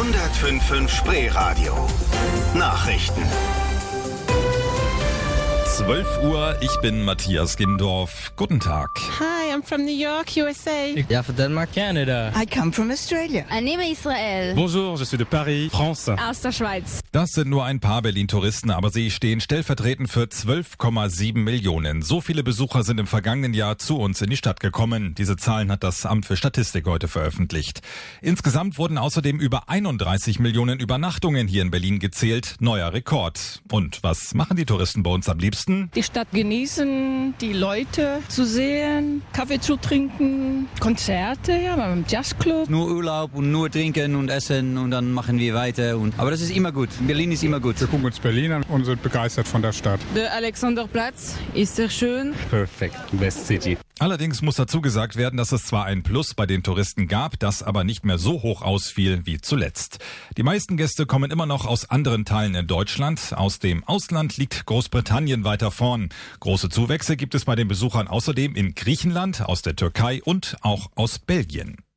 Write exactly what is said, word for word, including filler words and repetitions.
hundertfünf Komma fünf Spreeradio. Nachrichten. zwölf Uhr, ich bin Matthias Gindorf. Guten Tag. Hi, I'm from New York, U S A. Ja, von Denmark. Canada. I come from Australia. Annehme Israel. Bonjour, je suis de Paris, France. Aus der Schweiz. Das sind nur ein paar Berlin-Touristen, aber sie stehen stellvertretend für zwölf Komma sieben Millionen. So viele Besucher sind im vergangenen Jahr zu uns in die Stadt gekommen. Diese Zahlen hat das Amt für Statistik heute veröffentlicht. Insgesamt wurden außerdem über einunddreißig Millionen Übernachtungen hier in Berlin gezählt. Neuer Rekord. Und was machen die Touristen bei uns am liebsten? Die Stadt genießen, die Leute zu sehen, Kaffee zu trinken, Konzerte, ja, beim Jazzclub. Nur Urlaub und nur trinken und essen und dann machen wir weiter. Und, aber das ist immer gut. Berlin ist immer gut. Wir gucken uns Berlin an und sind begeistert von der Stadt. Der Alexanderplatz ist sehr schön. Perfekt, best city. Allerdings muss dazu gesagt werden, dass es zwar ein Plus bei den Touristen gab, das aber nicht mehr so hoch ausfiel wie zuletzt. Die meisten Gäste kommen immer noch aus anderen Teilen in Deutschland. Aus dem Ausland liegt Großbritannien weiter vorn. Große Zuwächse gibt es bei den Besuchern außerdem in Griechenland, aus der Türkei und auch aus Belgien.